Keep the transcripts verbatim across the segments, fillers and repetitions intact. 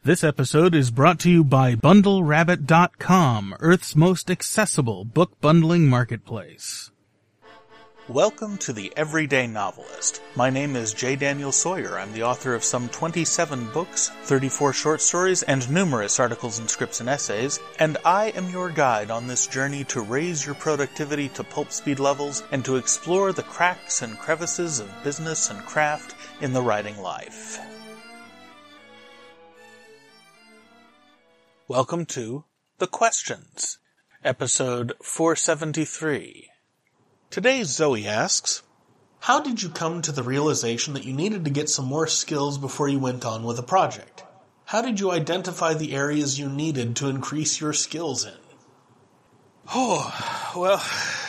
This episode is brought to you by Bundle Rabbit dot com, Earth's most accessible book bundling marketplace. Welcome to The Everyday Novelist. My name is J. Daniel Sawyer. I'm the author of some twenty-seven books, thirty-four short stories, and numerous articles and scripts and essays, and I am your guide on this journey to raise your productivity to pulp speed levels and to explore the cracks and crevices of business and craft in the writing life. Welcome to The Questions, episode four seventy-three. Today Zoe asks, how did you come to the realization that you needed to get some more skills before you went on with a project? How did you identify the areas you needed to increase your skills in? Oh, well,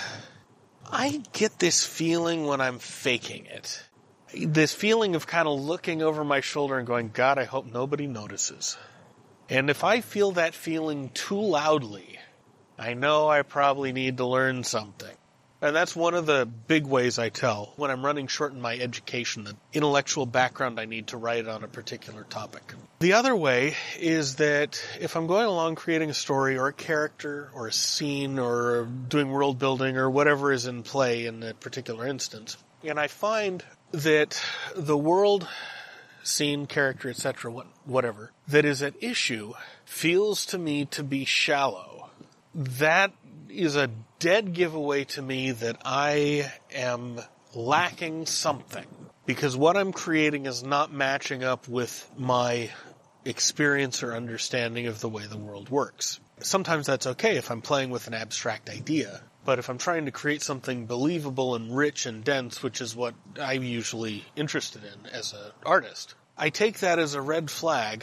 I get this feeling when I'm faking it. This feeling of kind of looking over my shoulder and going, God, I hope nobody notices. And if I feel that feeling too loudly, I know I probably need to learn something. And that's one of the big ways I tell when I'm running short in my education, the intellectual background I need to write on a particular topic. The other way is that if I'm going along creating a story or a character or a scene or doing world building or whatever is in play in that particular instance, and I find that the world, scene, character, et cetera, whatever, that is at issue feels to me to be shallow, that is a dead giveaway to me that I am lacking something, because what I'm creating is not matching up with my experience or understanding of the way the world works. Sometimes that's okay if I'm playing with an abstract idea, but if I'm trying to create something believable and rich and dense, which is what I'm usually interested in as an artist, I take that as a red flag,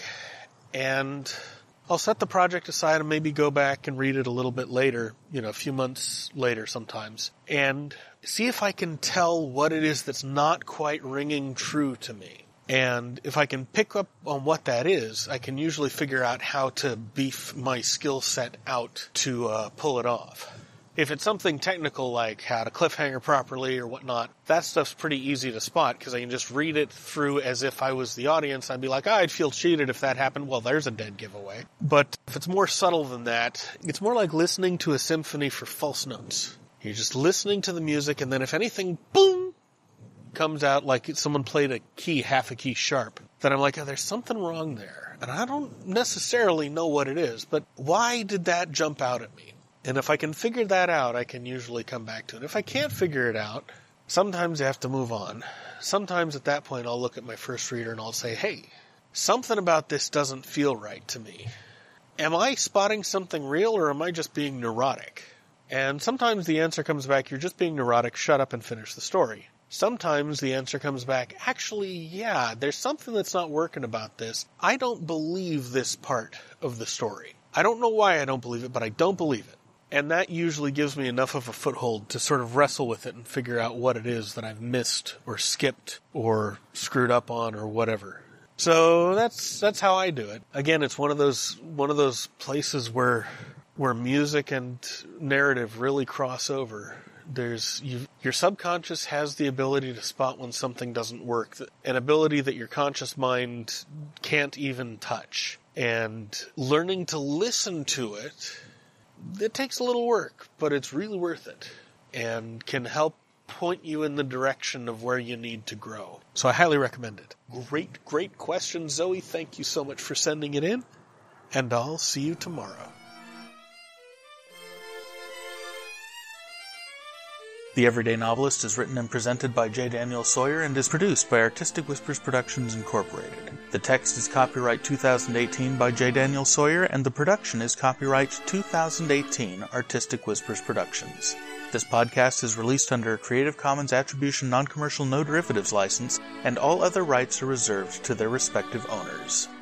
and I'll set the project aside and maybe go back and read it a little bit later, you know, a few months later sometimes, and see if I can tell what it is that's not quite ringing true to me. And if I can pick up on what that is, I can usually figure out how to beef my skill set out to uh, pull it off. If it's something technical like how to cliffhanger properly or whatnot, that stuff's pretty easy to spot because I can just read it through as if I was the audience. I'd be like, oh, I'd feel cheated if that happened. Well, there's a dead giveaway. But if it's more subtle than that, it's more like listening to a symphony for false notes. You're just listening to the music, and then if anything, boom, comes out like someone played a key half a key sharp, then I'm like, oh, there's something wrong there. And I don't necessarily know what it is, but why did that jump out at me? And if I can figure that out, I can usually come back to it. If I can't figure it out, sometimes I have to move on. Sometimes at that point, I'll look at my first reader and I'll say, hey, something about this doesn't feel right to me. Am I spotting something real, or am I just being neurotic? And sometimes the answer comes back, you're just being neurotic, shut up and finish the story. Sometimes the answer comes back, actually, yeah, there's something that's not working about this. I don't believe this part of the story. I don't know why I don't believe it, but I don't believe it. And that usually gives me enough of a foothold to sort of wrestle with it and figure out what it is that I've missed or skipped or screwed up on or whatever. So that's that's how I do it. Again, it's one of those one of those places where where music and narrative really cross over. There's you, your subconscious has the ability to spot when something doesn't work, an ability that your conscious mind can't even touch. And learning to listen to it, it takes a little work, but it's really worth it and can help point you in the direction of where you need to grow. So I highly recommend it. Great, great question, Zoe. Thank you so much for sending it in, and I'll see you tomorrow. The Everyday Novelist is written and presented by J. Daniel Sawyer and is produced by Artistic Whispers Productions, Incorporated. The text is copyright two thousand eighteen by J. Daniel Sawyer, and the production is copyright two thousand eighteen Artistic Whispers Productions. This podcast is released under a Creative Commons Attribution Non-Commercial No Derivatives license, and all other rights are reserved to their respective owners.